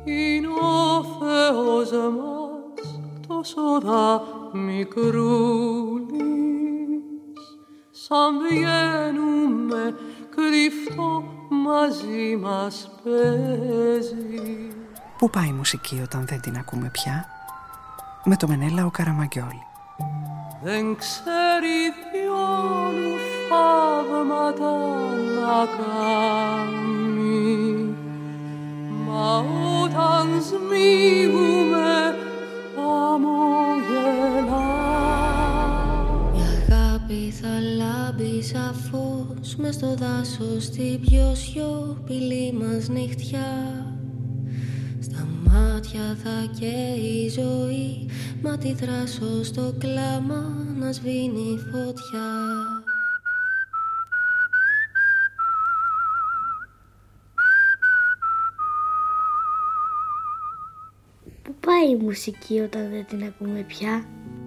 Είναι ο Θεός μας τόσο δα μικρούλης, σαν βγαίνουμε κρυφτό μαζί μας παίζει. Πού πάει η μουσική όταν δεν την ακούμε πια? Με το Μενέλαο Καραμαγκιόλη. Δεν ξέρει διόλου θαύματα να κάνει, μα όταν σμίγουμε χαμογελά. Η αγάπη θα λάμπει σαν φως μες στο δάσος στην πιο σιωπηλή μας νυχτιά. Στα μάτια θα καίει η ζωή, μα τη δράσω στο κλάμα να σβήνει φωτιά. Πού πάει η μουσική όταν δεν την ακούμε πια?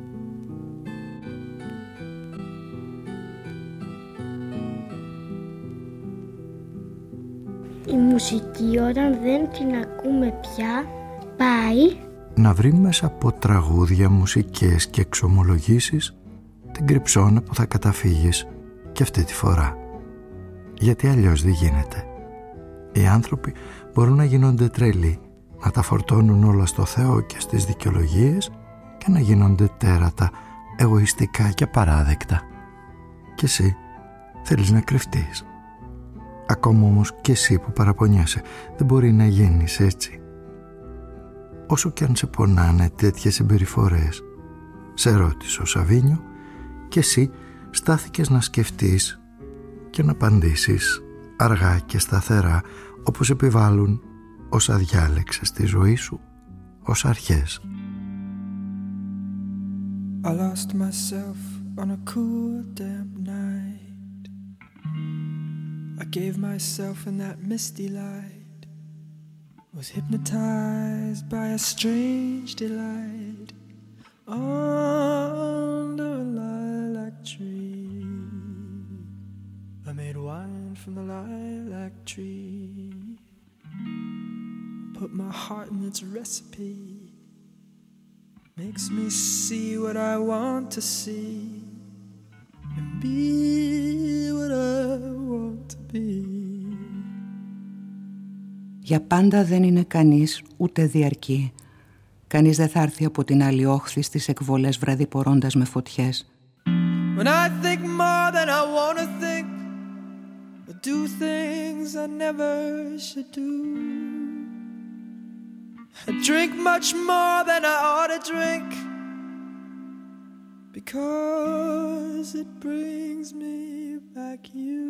Η μουσική όταν δεν την ακούμε πια πάει να βρει μέσα από τραγούδια, μουσικές και εξομολογήσεις την κρυψώνα που θα καταφύγεις και αυτή τη φορά. Γιατί αλλιώς δεν γίνεται. Οι άνθρωποι μπορούν να γίνονται τρελοί, να τα φορτώνουν όλα στο Θεό και στις δικαιολογίες και να γίνονται τέρατα, εγωιστικά και απαράδεκτα. Και εσύ θέλεις να κρυφτείς. Ακόμα όμως και εσύ που παραπονιέσαι, δεν μπορεί να γίνεις έτσι. Όσο κι αν σε πονάνε τέτοιες συμπεριφορές, σε ρώτησε ο Σαβίνιο και εσύ στάθηκες να σκεφτείς και να απαντήσεις αργά και σταθερά, όπως επιβάλλουν όσα διάλεξες στη ζωή σου ως αρχές. I lost myself on a cool damp night. I gave myself in that misty light, was hypnotized by a strange delight under a lilac tree. I made wine from the lilac tree, put my heart in its recipe, makes me see what I want to see and be what I want to be. Για πάντα δεν είναι κανείς ούτε διαρκή. Κανείς δεν θα έρθει από την άλλη όχθη στις εκβολές βραδιπορώντας με φωτιές. When I think more than I want to think, I do things I never should do. I drink much more than I ought to drink, because it brings me back you.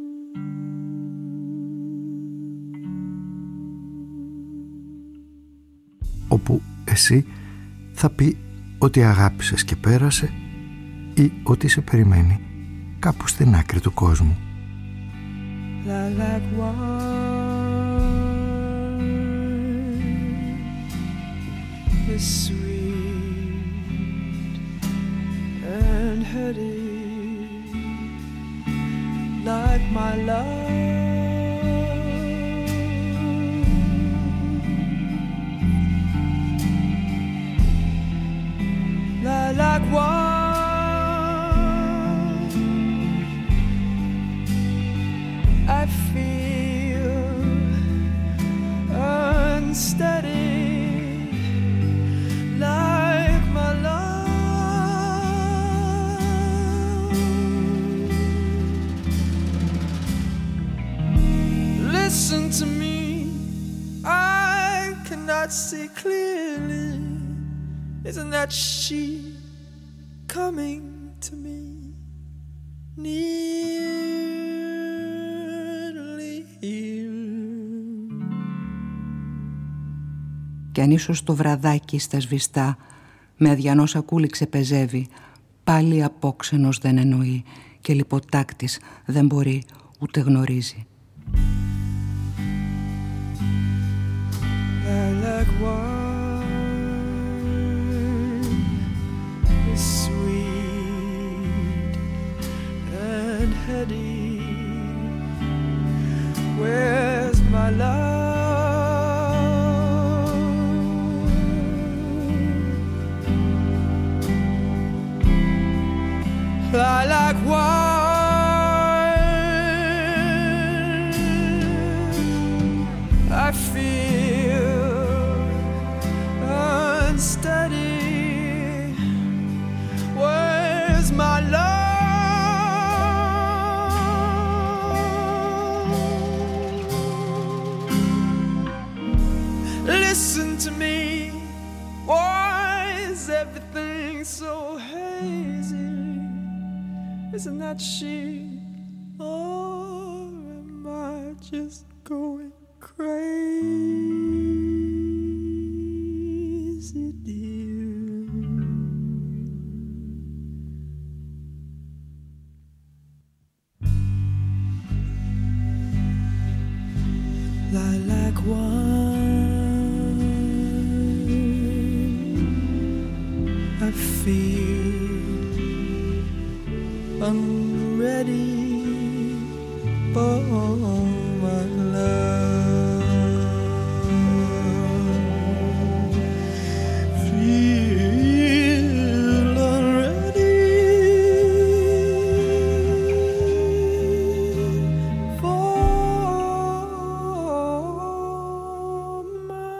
Όπου εσύ θα πει ότι αγάπησες και πέρασε ή ότι σε περιμένει κάπου στην άκρη του κόσμου. Lilac wine is sweet and heady, like my love. Lilac wine, I feel unsteady, like my love. Listen to me, I cannot see clearly. Isn't that she coming to me nearly here? Κι αν ίσως το βραδάκι στα σβηστά με αδιανό σακούλι ξεπεζεύει, πάλι απόξενος δεν εννοεί και λιποτάκτης δεν μπορεί ούτε γνωρίζει. Lilac wine is sweet and heady. Where's my love? feel unsteady. Where's my love? Listen to me. Why is everything so hazy? Isn't that she? Or am I just going crazy, dear? Lilac wine, I feel I'm ready for my love. Feel already for my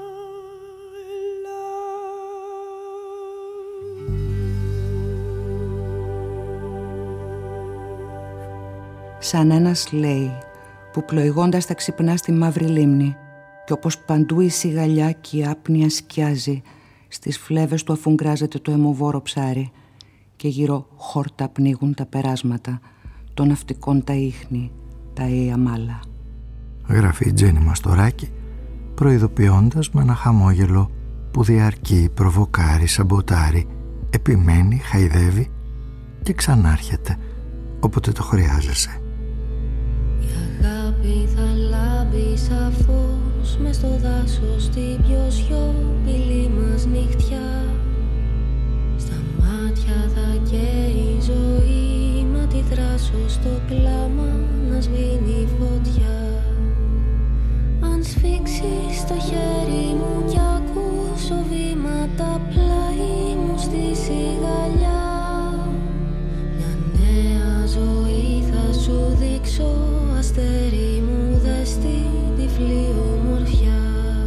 Σαν ένας, λέει, που πλοηγώντας τα ξυπνά στη μαύρη λίμνη και όπως παντού η σιγαλιά και η άπνοια σκιάζει, στις φλέβες του αφουγκράζεται το αιμοβόρο ψάρι και γύρω χόρτα πνίγουν τα περάσματα των ναυτικών τα ίχνη, τα μάλα. Γράφει η Τζέννη Μαστοράκη, προειδοποιώντας με ένα χαμόγελο που διαρκεί, προβοκάρει, σαμποτάρει, επιμένει, χαϊδεύει και ξανάρχεται όποτε το χρειάζεσαι. Η αγάπη θα λάμπει σαν φως μες στο δάσος στην πιο σιωπηλή μας νυχτιά. Στα μάτια θα καίει η ζωή, μα τη δράσω στο κλάμα να σβήνει φωτιά. Αν σφίξεις το χέρι μου κι ακούσω βήματα πλάι μου στη σιγαλιά, μια νέα ζωή θα σου δείξω, αστέρι μου δες την τυφλή ομορφιά.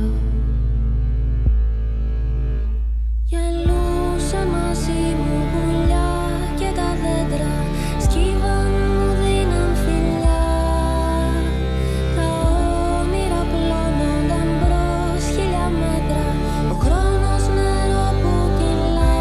Γελούσαν μαζί μου πουλιά και τα δέντρα σκύβαν μου δίναν φιλιά. Τα όνειρα πλώνονταν μπρος 1000 μέτρα, ο χρόνος νερό που κυλά.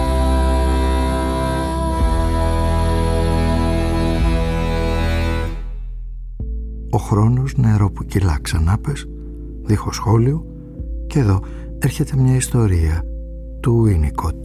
Ο χρόνος νερό που κυλά, ξανά πες, δίχως σχόλιο, και εδώ έρχεται μια ιστορία του Winnicott.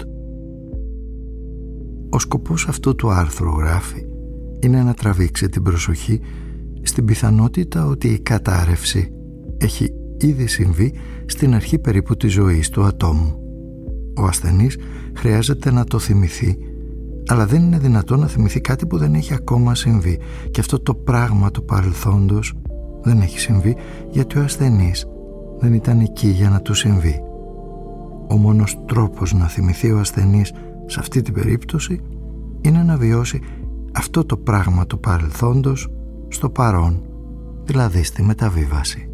Ο σκοπός αυτού του άρθρου, γράφει, είναι να τραβήξει την προσοχή στην πιθανότητα ότι η κατάρρευση έχει ήδη συμβεί στην αρχή περίπου της ζωής του ατόμου. Ο ασθενής χρειάζεται να το θυμηθεί, αλλά δεν είναι δυνατόν να θυμηθεί κάτι που δεν έχει ακόμα συμβεί, και αυτό το πράγμα του παρελθόντος δεν έχει συμβεί γιατί ο ασθενής δεν ήταν εκεί για να του συμβεί. Ο μόνος τρόπος να θυμηθεί ο ασθενής σε αυτή την περίπτωση είναι να βιώσει αυτό το πράγμα του παρελθόντος στο παρόν, δηλαδή στη μεταβίβαση.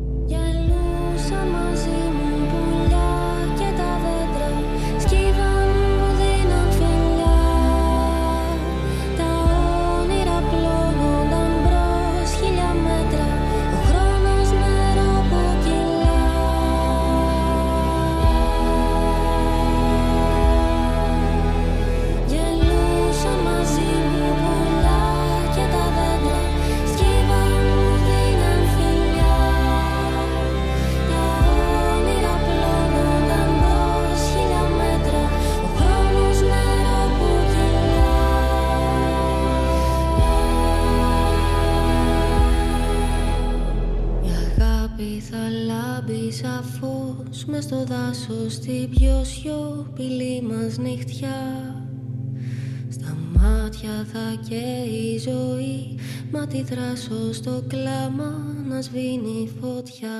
Μες στο δάσος στην πιο σιωπηλή μας νυχτιά. Στα μάτια θα καίει η ζωή, μα τη δράσω στο κλάμα να σβήνει φωτιά.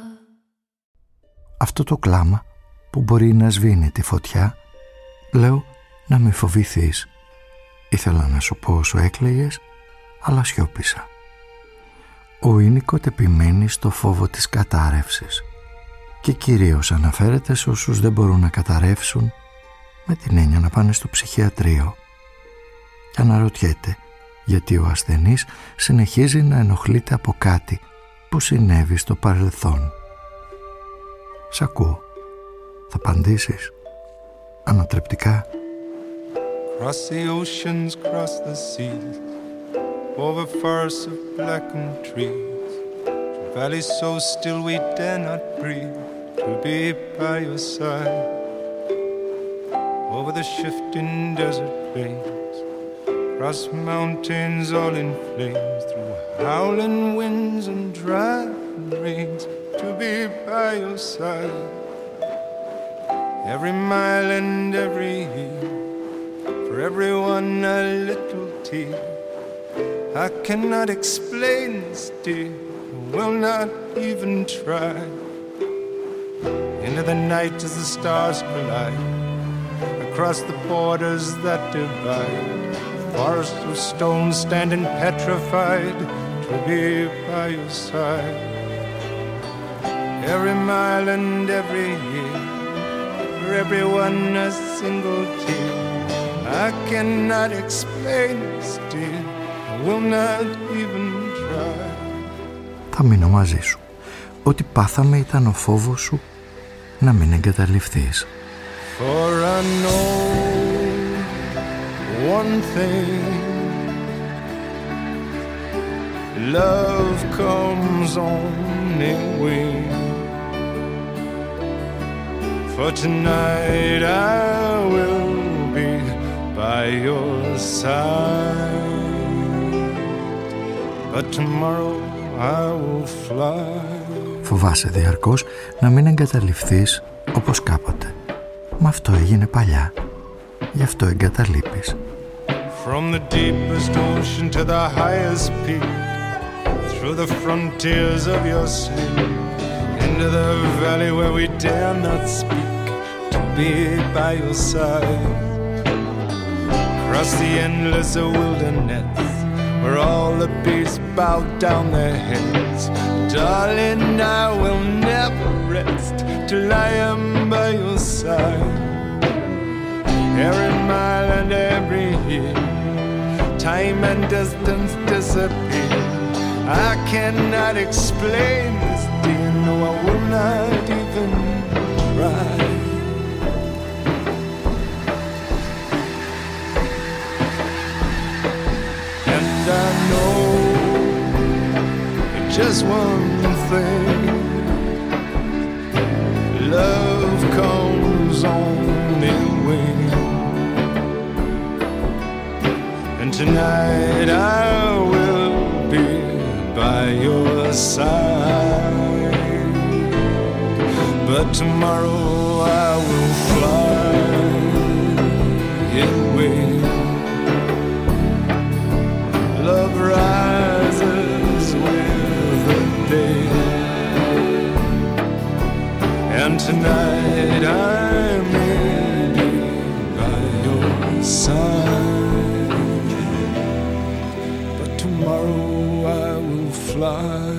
Αυτό το κλάμα που μπορεί να σβήνει τη φωτιά, λέω να με φοβηθείς. Ήθελα να σου πω όσο έκλαιγες, αλλά σιώπησα. Ο Ίνικοτ επιμένει στο φόβο της κατάρρευσης και κυρίως αναφέρεται σε όσους δεν μπορούν να καταρρεύσουν με την έννοια να πάνε στο ψυχιατρίο, και αναρωτιέται γιατί ο ασθενής συνεχίζει να ενοχλείται από κάτι που συνέβη στο παρελθόν. Σ' ακούω. Θα απαντήσεις ανατρεπτικά. Cross the oceans, cross the seas, over forests of blackened trees, to valleys so still we dare not breathe, to be by your side, over the shifting desert plains, across mountains all in flames, through howling winds and driving rains, to be by your side, every mile and every year, for everyone a little tear. I cannot explain this, dear, I will not even try. Into the night as the stars collide, across the borders that divide, forests of stone standing petrified, to be by your side. Every mile and every year, for everyone a single tear. I cannot explain this, dear, I will not even try. Θα μείνω μαζί σου. Ό,τι πάθαμε ήταν ο φόβος σου να μην εγκαταλειφθείς. For I know one thing, love comes on in wings. For tonight I will be by your side, but tomorrow I will fly. Φοβάσαι διαρκώς να μην εγκαταλειφθείς όπως κάποτε. Μα αυτό έγινε παλιά. Γι' αυτό εγκαταλείπεις. From the deepest ocean to the highest peak, through the frontiers of your sleep, into the valley where we dare not speak, to be by your side. Across the endless wilderness, where all the beasts bow down their heads, darling, I will never rest till I am by your side. Every mile and every year, time and distance disappear. I cannot explain this, dear, no, I will not even try. And I know just one thing, love comes on in wings. And tonight I will be by your side, but tomorrow I will fly away. Love rises with the day, and tonight I may be by your side, but tomorrow I will fly.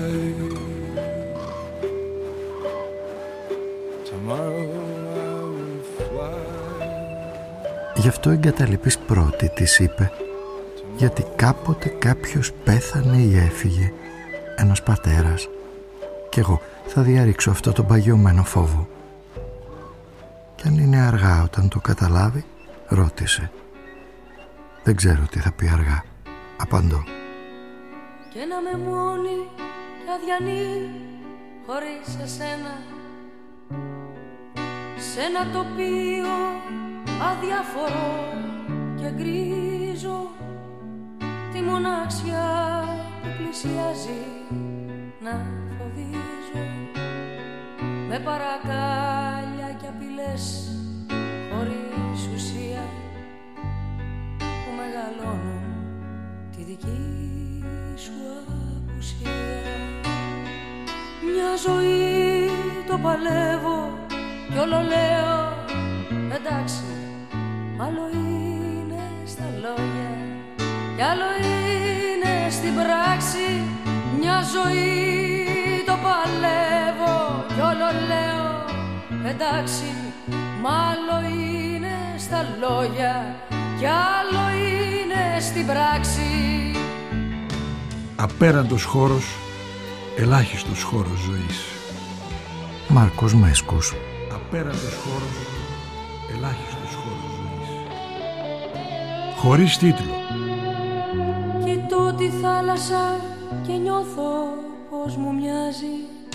Tomorrow I will fly. Γι' αυτό εγκαταλείπεις πρώτη, της είπε, γιατί κάποτε κάποιος πέθανε ή έφυγε, ένας πατέρας, κι εγώ θα διαρρήξω αυτό το παγιωμένο φόβο. Κι αν είναι αργά όταν το καταλάβει, ρώτησε. Δεν ξέρω τι θα πει αργά, απαντώ. Και να με μόνη και αδιανή χωρίς εσένα, σε ένα τοπίο αδιαφορό και γκρίζο, τη μοναξιά που πλησιάζει να φοβίζω, με παρακάλια και απειλές χωρίς ουσία που μεγαλώνουν τη δική σου απουσία. Μια ζωή το παλεύω κι όλο λέω εντάξει, άλλο είναι στα λόγια κι άλλο είναι στην πράξη. Μια ζωή το παλεύω κι όλο λέω εντάξει, μ' άλλο είναι στα λόγια κι άλλο είναι στην πράξη. Απέραντος χώρος, ελάχιστος χώρος ζωής. Μάρκος Μέσκος. Απέραντος χώρος, ελάχιστος χώρος ζωής. Χωρίς τίτλο. Κοιτώ τη θάλασσα και νιώθω πως μου μοιάζει.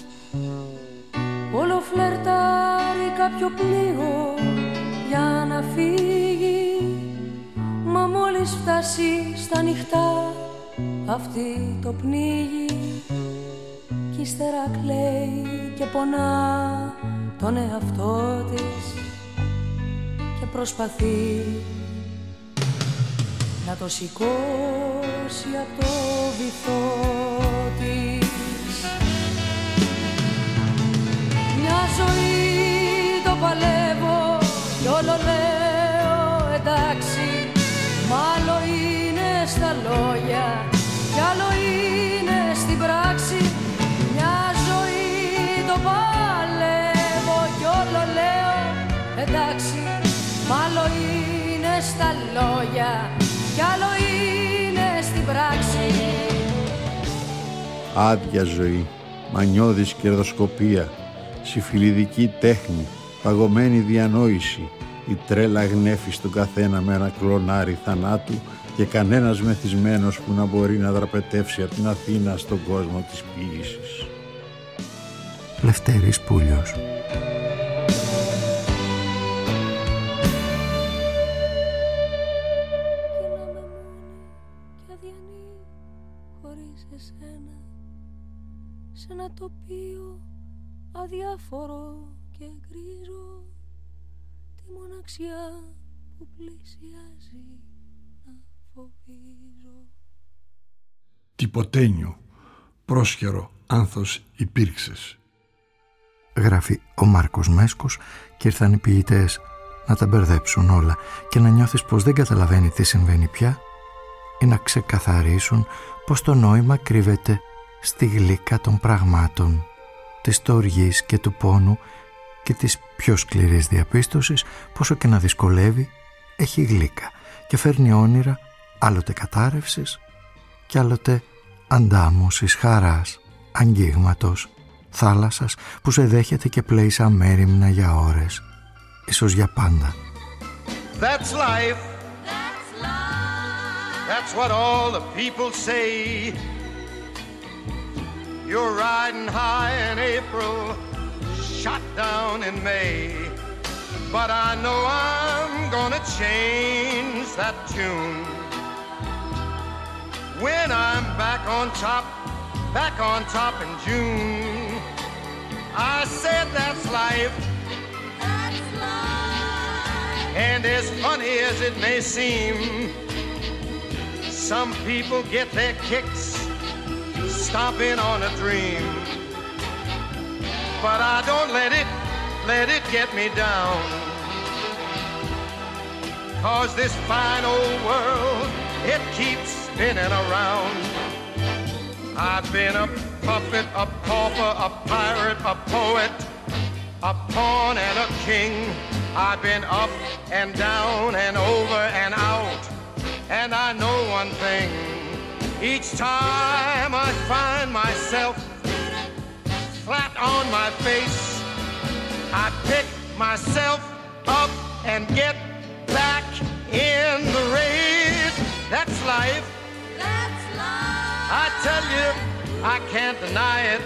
Όλο φλερτάρει κάποιο πλοίο για να φύγει. Μα μόλις φτάσει στα νυχτά αυτή το πνίγει. Κι ύστερα κλαίει και πονά τον εαυτό της και προσπαθεί να το σηκώσει από το βυθό της. Μια ζωή το παλεύω κι όλο λέω εντάξει, μ' άλλο είναι στα λόγια κι άλλο είναι στην πράξη. Μια ζωή το παλεύω κι όλο λέω εντάξει, μ' άλλο είναι στα λόγια κι άλλο είναι στην πράξη. Άδεια ζωή, μανιώδης κερδοσκοπία, συμφιλιδική τέχνη, παγωμένη διανόηση, η τρέλα γνέφει στον καθένα με ένα κλονάρι θανάτου και κανένας μεθυσμένος που να μπορεί να δραπετεύσει από την Αθήνα στον κόσμο της ποίησης. Λευτέρης Πούλιος. Σε ένα τοπίο αδιάφορο και γκρίζο, τη μοναξιά που πλησιάζει να φοβίζω. Τυποτένιο, πρόσχερο άνθος υπήρξες. Γράφει ο Μάρκος Μέσκος και ήρθαν οι ποιητές να τα μπερδέψουν όλα και να νιώθεις πως δεν καταλαβαίνει τι συμβαίνει πια ή να ξεκαθαρίσουν πως το νόημα κρύβεται στη γλύκα των πραγμάτων, της στοργής και του πόνου και της πιο σκληρής διαπίστωσης, πόσο και να δυσκολεύει, έχει γλύκα και φέρνει όνειρα άλλοτε κατάρρευσης και άλλοτε αντάμωσης, χαράς, αγγίγματος, θάλασσας που σε δέχεται και πλέει σαν μέριμνα για ώρες, ίσως για πάντα. That's life. That's life. That's what all the people say. You're riding high in April, shot down in May. But I know I'm gonna change that tune. When I'm back on top in June. I said that's life. That's life. And as funny as it may seem, some people get their kicks stomping on a dream. But I don't let it get me down. 'Cause this fine old world, it keeps spinning around. I've been a puppet, a pauper, a pirate, a poet, a pawn and a king. I've been up and down and over and out. And I know one thing, each time I find myself flat on my face, I pick myself up and get back in the race. That's life. That's life. I tell you, I can't deny it.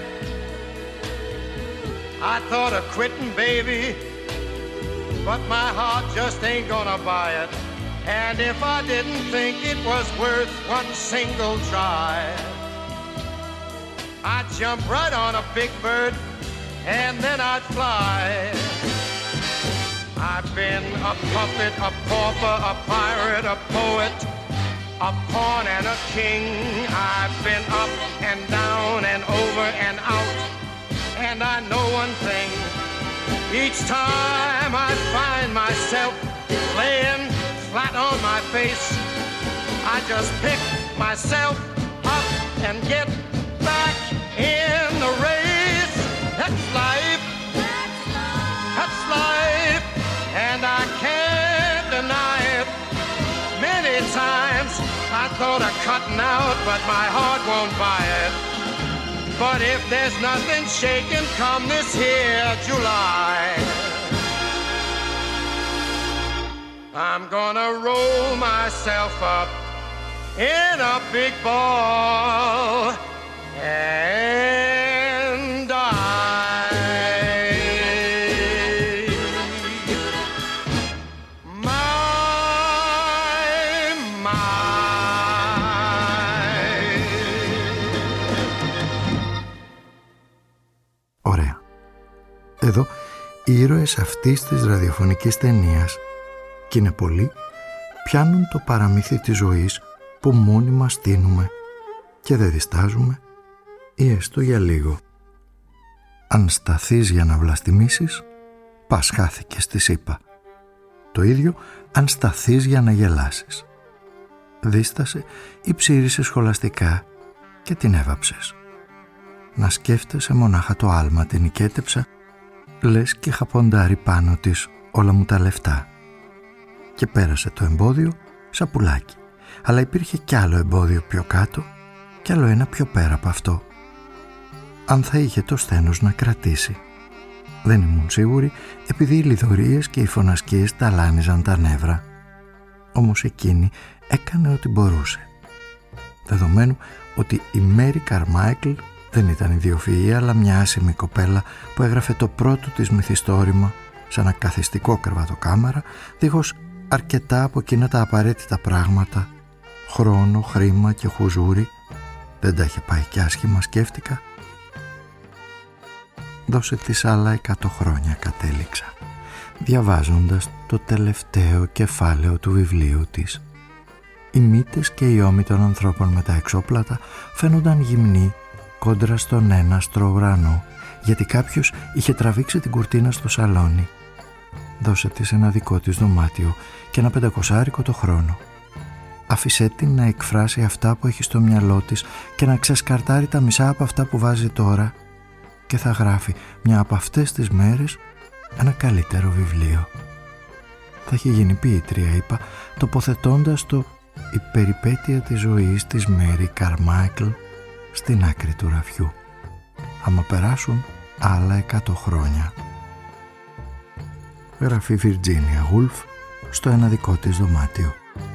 I thought of quitting, baby, but my heart just ain't gonna buy it. And if I didn't think it was worth one single try, I'd jump right on a big bird and then I'd fly. I've been a puppet, a pauper, a pirate, a poet, a pawn and a king. I've been up and down and over and out. And I know one thing, each time I find myself laying flat on my face, I just pick myself up and get back in the race. That's life. That's life. And I can't deny it. Many times I thought of cutting out, but my heart won't buy it. But if there's nothing shaking come this here July, I'm gonna roll myself up in a big ball and die. Ωραία. Εδώ οι ήρωες αυτής της ραδιοφωνικής ταινίας, και είναι πολλοί, πιάνουν το παραμύθι της ζωής που μόνοι μας στείνουμε και δεν διστάζουμε, ή έστω για λίγο. Αν σταθείς για να βλαστημίσεις, πας χάθηκες, της είπα. Το ίδιο αν σταθείς για να γελάσεις. Δίστασε ή ψήρισε σχολαστικά και την έβαψες. Να σκέφτεσαι μονάχα το άλμα την νικέτεψα, λες και είχα ποντάρει πάνω της όλα μου τα λεφτά. Και πέρασε το εμπόδιο σαν πουλάκι. Αλλά υπήρχε κι άλλο εμπόδιο πιο κάτω κι άλλο ένα πιο πέρα από αυτό. Αν θα είχε το σθένος να κρατήσει. Δεν ήμουν σίγουρη, επειδή οι λιδωρίες και οι φωνασκίες ταλάνιζαν τα νεύρα. Όμως εκείνη έκανε ό,τι μπορούσε. Δεδομένου ότι η Μέρι Καρμάικλ δεν ήταν ιδιοφυή, αλλά μια άσημη κοπέλα που έγραφε το πρώτο της μυθιστόρημα σε ένα καθιστικό κρεβατοκάμαρα, δίχως αρκετά από εκείνα τα απαραίτητα πράγματα, χρόνο, χρήμα και χουζούρι. Δεν τα είχε πάει κι άσχημα, σκέφτηκα. Δώσε της άλλα 100 χρόνια, κατέληξα, διαβάζοντας το τελευταίο κεφάλαιο του βιβλίου της. Οι μύτες και οι ώμοι των ανθρώπων με τα εξώπλατα φαίνονταν γυμνοί κόντρα στον έναστρο ουρανό, γιατί κάποιος είχε τραβήξει την κουρτίνα στο σαλόνι. Δώσε της ένα δικό της δωμάτιο και ένα 500 το χρόνο. Άφησέ την να εκφράσει αυτά που έχει στο μυαλό της και να ξεσκαρτάρει τα μισά από αυτά που βάζει τώρα, και θα γράφει μια από αυτές τις μέρες ένα καλύτερο βιβλίο. Θα έχει γίνει ποιήτρια, είπα, τοποθετώντας το «Η περιπέτεια της ζωής της Μέρι Καρμάικλ» στην άκρη του ραφιού. Άμα περάσουν άλλα 100 χρόνια. Γράφει Virginia Woolf στο ένα δικό της δωμάτιο.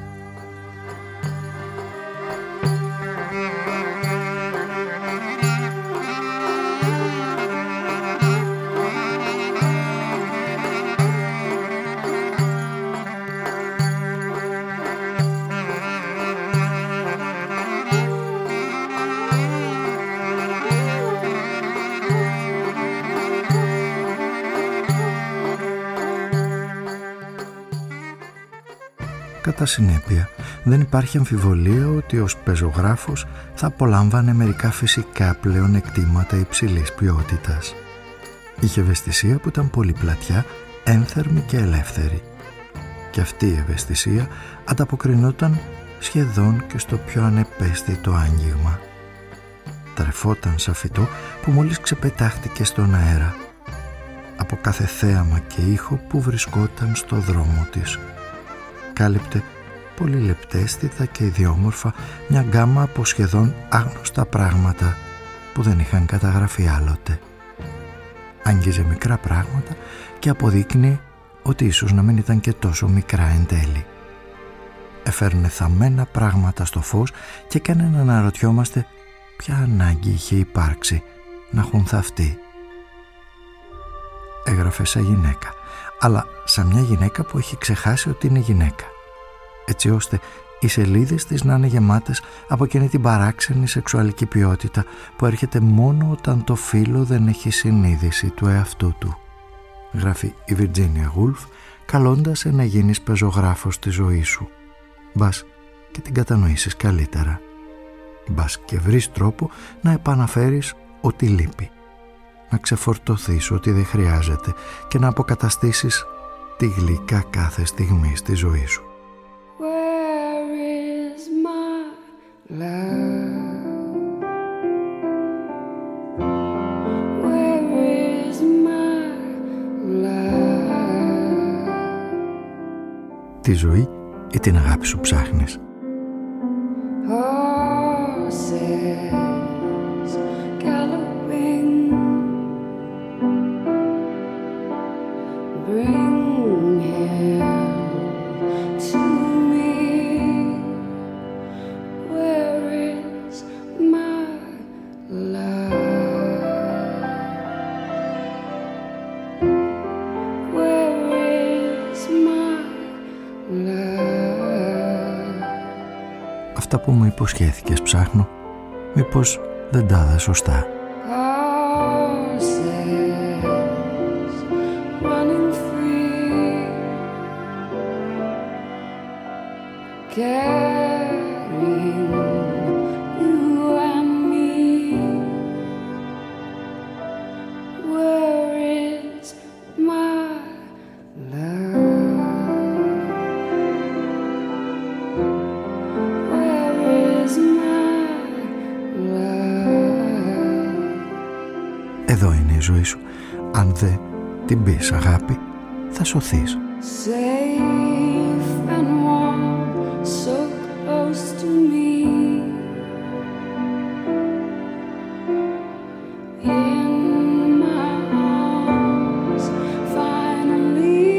Κατά συνέπεια, δεν υπάρχει αμφιβολία ότι ως πεζογράφος θα απολάμβανε μερικά φυσικά πλεονεκτήματα υψηλής ποιότητας. Είχε ευαισθησία που ήταν πολύ πλατιά, ένθερμη και ελεύθερη. Και αυτή η ευαισθησία ανταποκρινόταν σχεδόν και στο πιο ανεπαίσθητο άγγιγμα. Τρεφόταν σαν φυτό που μόλις ξεπετάχτηκε στον αέρα, από κάθε θέαμα και ήχο που βρισκόταν στο δρόμο της. Κάλυπτε πολύ λεπτέστητα και ιδιόμορφα μια γκάμα από σχεδόν άγνωστα πράγματα που δεν είχαν καταγραφεί άλλοτε. Άγγιζε μικρά πράγματα και αποδείκνυε ότι ίσως να μην ήταν και τόσο μικρά εν τέλει. Έφερνε θαμμένα πράγματα στο φως και έκανε να αναρωτιόμαστε ποια ανάγκη είχε υπάρξει να έχουν θαυτεί. Έγραφε σαν γυναίκα, αλλά σαν μια γυναίκα που έχει ξεχάσει ότι είναι γυναίκα, έτσι ώστε οι σελίδες της να είναι γεμάτες από εκείνη την παράξενη σεξουαλική ποιότητα που έρχεται μόνο όταν το φύλο δεν έχει συνείδηση του εαυτού του. Γράφει η Virginia Woolf, καλώντας να γίνεις πεζογράφος της ζωής σου. Μπας και την κατανοήσεις καλύτερα. Μπας και βρεις τρόπο να επαναφέρεις ό,τι λείπει. Να ξεφορτωθείς ό,τι δεν χρειάζεται και να αποκαταστήσεις τη γλυκά κάθε στιγμή στη ζωή σου. Where is my love? τη ζωή ή την αγάπη σου ψάχνεις? Αυτά που μου υποσχέθηκες ψάχνω, μήπως δεν τα είδα σωστά? Εδώ είναι η ζωή σου. Αν δεν την πεις αγάπη, θα σωθείς. Safe and warm, so close to me. In my arms, finally,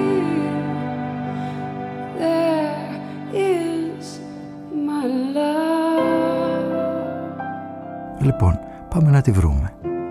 there is my love. Λοιπόν, πάμε να τη βρούμε.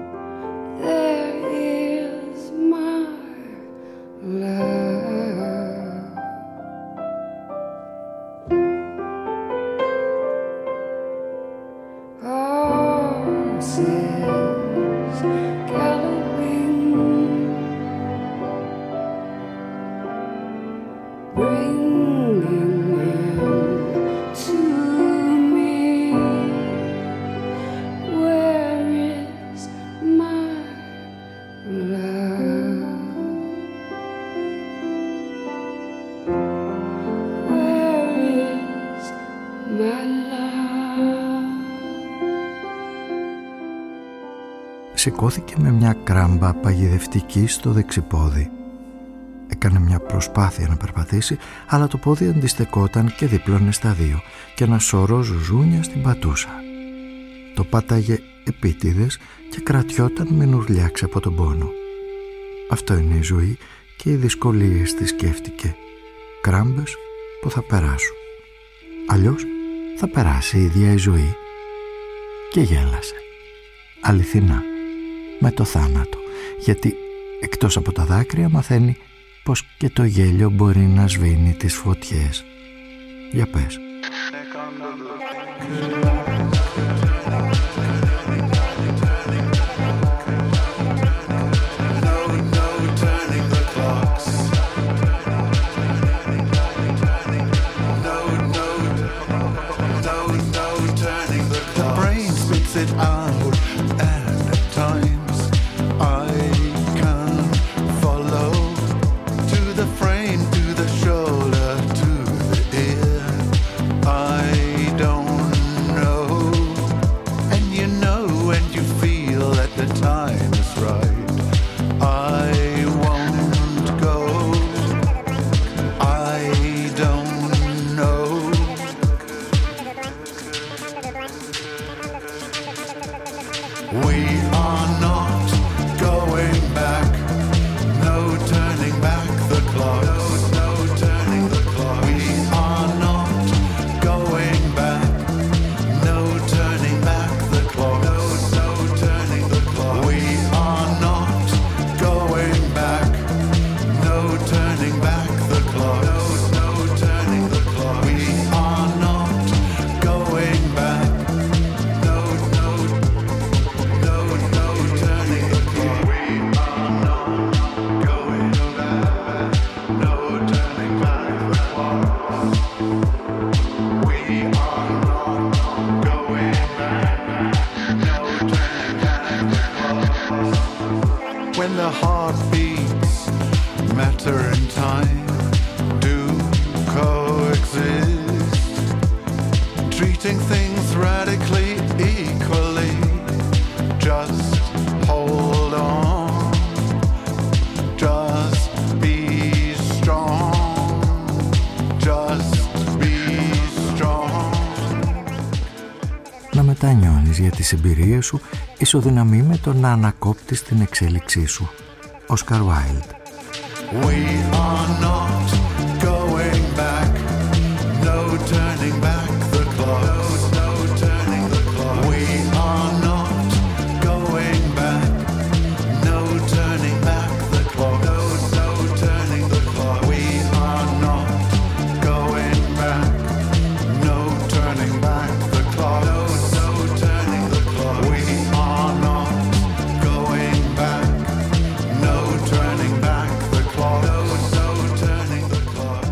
Σηκώθηκε με μια κράμπα παγιδευτική στο δεξιπόδι. Έκανε μια προσπάθεια να περπατήσει, αλλά το πόδι αντιστεκόταν και δίπλωνε στα δύο και ένα σωρό ζουζούνια στην πατούσα. Το πάταγε επίτηδες και κρατιόταν με νουρλιάξει από τον πόνο. Αυτό είναι η ζωή και οι δυσκολίες της σκέφτηκε. Κράμπες που θα περάσουν. Αλλιώς θα περάσει η ίδια η ζωή. Και γέλασε. Αληθινά. Με το θάνατο, γιατί εκτός από τα δάκρυα μαθαίνει πως και το γέλιο μπορεί να σβήνει τις φωτιές. Για πες. Shoulder to the ear, I don't know. μετανιώνεις για τις εμπειρίες σου ισοδυναμεί με το να ανακόπτεις την εξέλιξή σου. Όσκαρ Βάιλντ. We are not going back, no turning back the clock, no turning the clock. We are not going back, no turning back the clock, no turning the clock. We are not going back, no turning back the clock, no turning the clock. We are not going back, no turning back the clock, no turning the clock.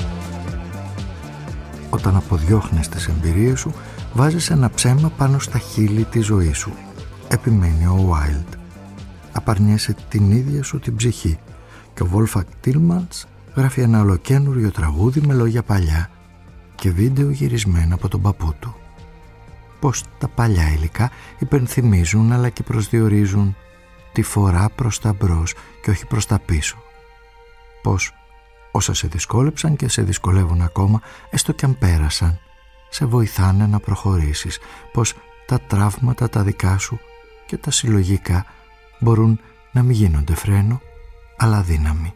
Όταν αποδιώχνεις τις εμπειρίες σου, βάζεις ένα ψέμα πάνω στα χείλη της ζωής σου, επιμένει ο Βάιλντ. Απαρνιέσαι την ίδια σου την ψυχή και ο Βόλφγκ Τίλμανς γράφει ένα ολοκαίνουργιο τραγούδι με λόγια παλιά και βίντεο γυρισμένα από τον παππού του. Πως τα παλιά υλικά υπενθυμίζουν αλλά και προσδιορίζουν τη φορά προς τα μπρος και όχι προς τα πίσω. Πως όσα σε δυσκόλεψαν και σε δυσκολεύουν ακόμα, έστω κι αν πέρασαν, σε βοηθάνε να προχωρήσεις. Πως τα τραύματα τα δικά σου και τα συλλογικά μπορούν να μην γίνονται φρένο, αλλά δύναμη.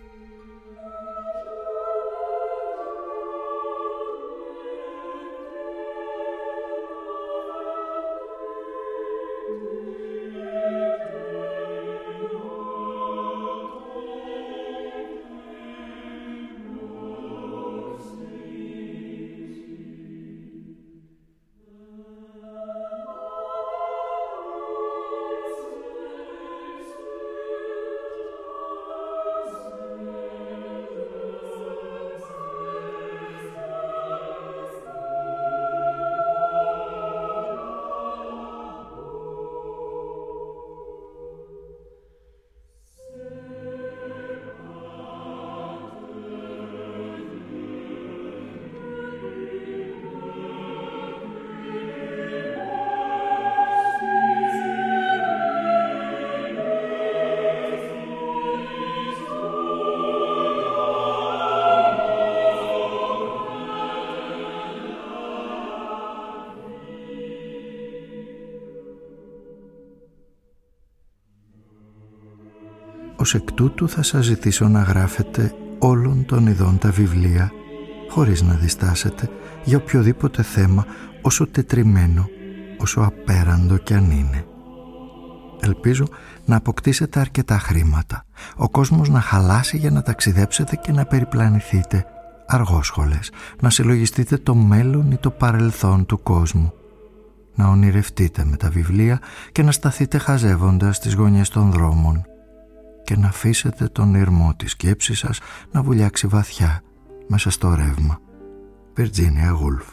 Ως εκ τούτου θα σας ζητήσω να γράφετε όλων των ειδών τα βιβλία, χωρίς να διστάσετε, για οποιοδήποτε θέμα, όσο τετριμένο, όσο απέραντο κι αν είναι. Ελπίζω να αποκτήσετε αρκετά χρήματα, ο κόσμος να χαλάσει για να ταξιδέψετε και να περιπλανηθείτε αργόσχολες, να συλλογιστείτε το μέλλον ή το παρελθόν του κόσμου, να ονειρευτείτε με τα βιβλία και να σταθείτε χαζεύοντας στις γωνιές των δρόμων και να αφήσετε τον ήρμο της σκέψης σας να βουλιάξει βαθιά μέσα στο ρεύμα. Βιρτζίνια Γούλφ.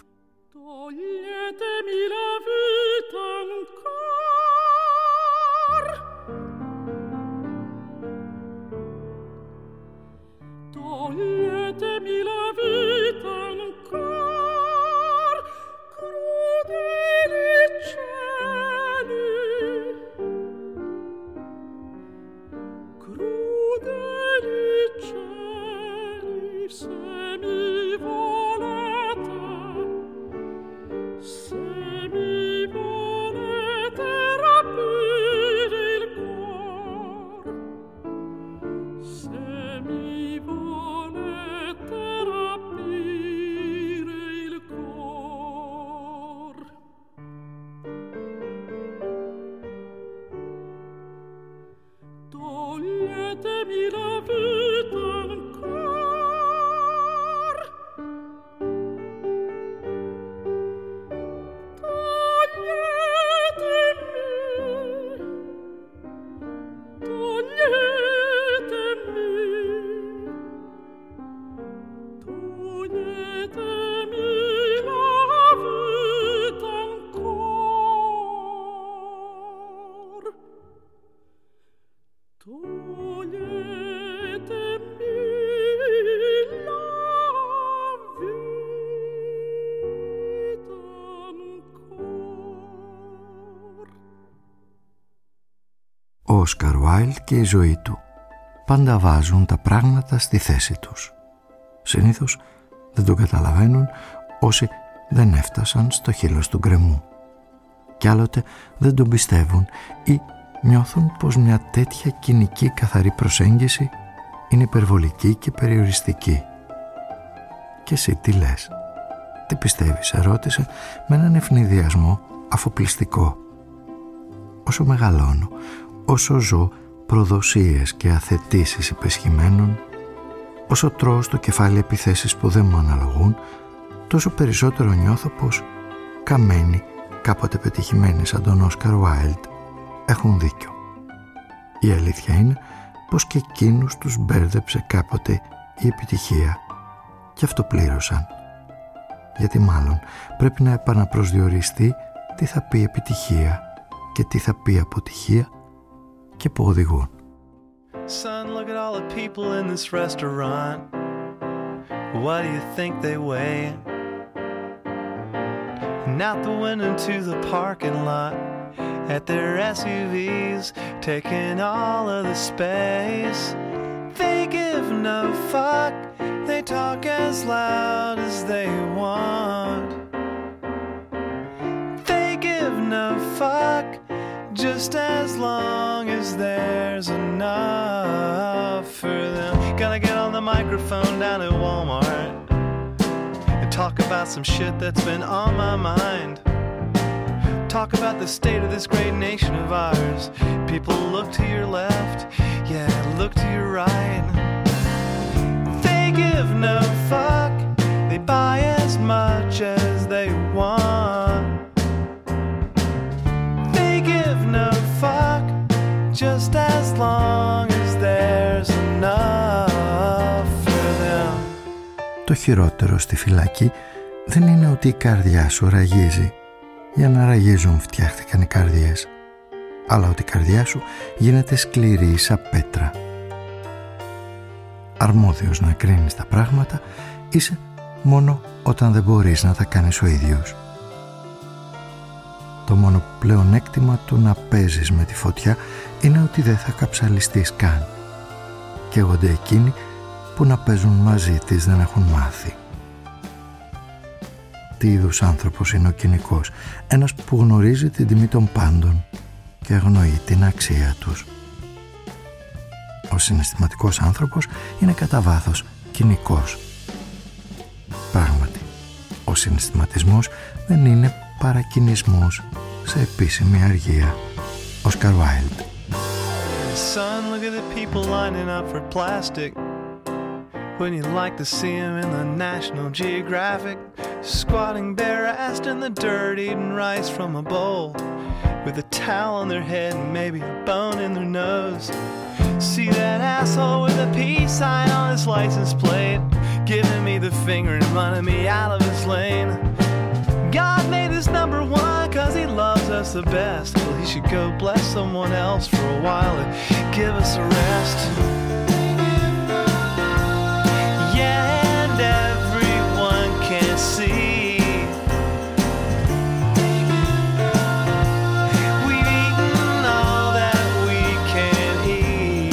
Ο Όσκαρ Βάιλντ και η ζωή του πάντα βάζουν τα πράγματα στη θέση τους. Συνήθως δεν το καταλαβαίνουν όσοι δεν έφτασαν στο χείλος του γκρεμού. κι άλλοτε δεν τον πιστεύουν ή νιώθουν πως μια τέτοια κοινική καθαρή προσέγγιση είναι υπερβολική και περιοριστική. «Και εσύ τι λες? Τι πιστεύεις?» ερώτησε με έναν ευνηδιασμό αφοπλιστικό. «Όσο μεγαλώνω, όσο ζω προδοσίες και αθετήσεις υπεσχημένων, όσο τρώω στο κεφάλι επιθέσεις που δεν μου αναλογούν, τόσο περισσότερο νιώθω πως καμένοι, κάποτε πετυχημένοι σαν τον Όσκαρ Βάιλντ, έχουν δίκιο. Η αλήθεια είναι πως και εκείνους τους μπέρδεψε κάποτε η επιτυχία και αυτό πλήρωσαν. Γιατί μάλλον πρέπει να επαναπροσδιοριστεί τι θα πει επιτυχία και τι θα πει αποτυχία και που οδηγούν. Son, look at all the people in this restaurant. What do you think they weigh? And out the window to the parking lot, at their SUVs, taking all of the space. They give no fuck, they talk as loud as they want. They give no fuck, just as long as there's enough for them. Gotta get on the microphone down at Walmart and talk about some shit that's been on my mind. Talk about the state of this great nation of ours. People look to your left, yeah, look to your right. They give no fuck, they buy as much as they want. They give no fuck, just as long as there's enough for them. Το χειρότερο στη φυλακή δεν είναι ότι η καρδιά σου ραγίζει. Για να ραγίζουν φτιάχτηκαν οι καρδιές, αλλά ότι η καρδιά σου γίνεται σκληρή σαν πέτρα. Αρμόδιος να κρίνεις τα πράγματα είσαι μόνο όταν δεν μπορείς να τα κάνεις ο ίδιος. Το μόνο πλεονέκτημα του να παίζεις με τη φωτιά είναι ότι δεν θα καψαλιστείς καν. Καίγονται εκείνοι που να παίζουν μαζί της δεν έχουν μάθει. Τι είδους άνθρωπος είναι ο κοινικός? Ένας που γνωρίζει την τιμή των πάντων και αγνοεί την αξία τους. Ο συναισθηματικός άνθρωπος είναι κατά βάθος κοινικός. Πράγματι, ο συναισθηματισμός δεν είναι παρά κινησμός σε επίσημη αργία. Όσκαρ Βάιλντ. Son, look at the people lining up for plastic. When you like to see them in the National Geographic, squatting bare-assed in the dirt, eating rice from a bowl, with a towel on their head and maybe a bone in their nose. See that asshole with a peace sign on his license plate, giving me the finger and running me out of his lane. God made this number one 'cause he loves us the best. Well, he should go bless someone else for a while and give us a rest. Yeah, and everyone can see we've eaten all that we can eat.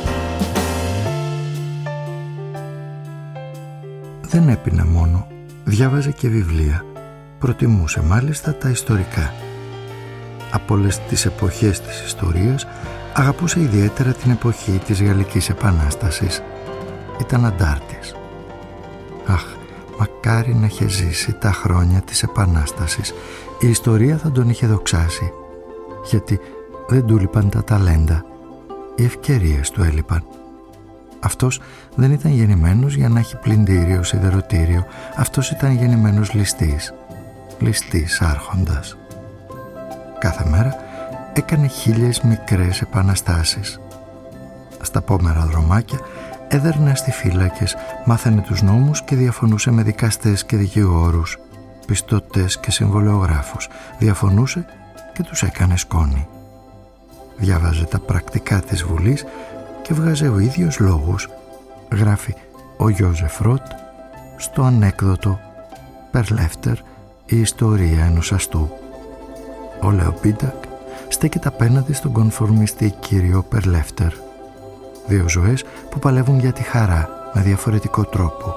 Δεν έπινε μόνο, διάβαζε και βιβλία. Προτιμούσε μάλιστα τα ιστορικά. Από όλες τις εποχές της ιστορίας αγαπούσε ιδιαίτερα την εποχή της Γαλλικής Επανάστασης. Ήταν αντάρτης. Αχ, μακάρι να είχε ζήσει τα χρόνια της Επανάστασης. Η ιστορία θα τον είχε δοξάσει, γιατί δεν του λείπαν τα ταλέντα. Οι ευκαιρίες του έλειπαν. Αυτός δεν ήταν γεννημένος για να έχει πλυντήριο, σιδεροτήριο. Αυτός ήταν γεννημένος ληστής. Ληστής άρχοντας. Κάθε μέρα έκανε 1000 μικρές επαναστάσεις. Στα πόμερα δρομάκια έδερνε αστιφύλακες, μάθαινε τους νόμους και διαφωνούσε με δικαστές και δικηγόρους, πιστωτές και συμβολεογράφους. Διαφωνούσε και τους έκανε σκόνη. Διάβαζε τα πρακτικά της Βουλής και βγάζε ο ίδιος λόγους, γράφει ο Γιώζεφ Ροτ στο ανέκδοτο «Περλέφτερ, η ιστορία ενός αστού». Ο Λεοπίντακ στέκεται απέναντι στον κονφορμιστή κύριο Περλέφτερ. Δύο ζωές που παλεύουν για τη χαρά με διαφορετικό τρόπο.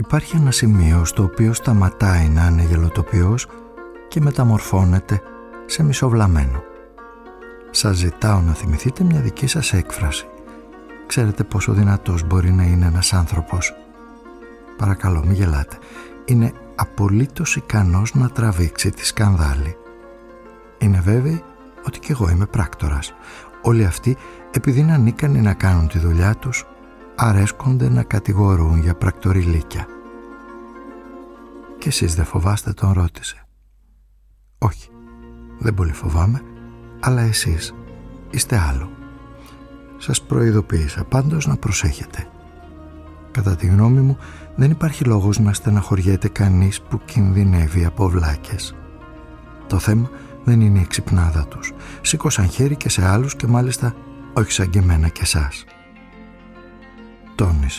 Υπάρχει ένα σημείο στο οποίο σταματάει να είναι γελοτοποιός και μεταμορφώνεται σε μισοβλαμμένο. Σας ζητάω να θυμηθείτε μια δική σας έκφραση. Ξέρετε πόσο δυνατός μπορεί να είναι ένας άνθρωπος? Παρακαλώ, μη γελάτε. Είναι απολύτως ικανός να τραβήξει τη σκανδάλη. Είναι βέβαιοι ότι κι εγώ είμαι πράκτορας. Όλοι αυτοί, επειδή είναι ανίκανοι να κάνουν τη δουλειά τους, αρέσκονται να κατηγορούν για πρακτοριλίκια. «Και εσείς δεν φοβάστε?» τον ρώτησε. «Όχι, δεν πολύ φοβάμαι, αλλά εσείς είστε άλλο. Σας προειδοποίησα πάντως να προσέχετε. Κατά τη γνώμη μου, δεν υπάρχει λόγος να στεναχωριέται κανείς που κινδυνεύει από βλάκες. Το θέμα δεν είναι η ξυπνάδα τους. Σήκωσαν χέρι και σε άλλους και μάλιστα όχι σαν και εμένα και εσάς». Τόνισε.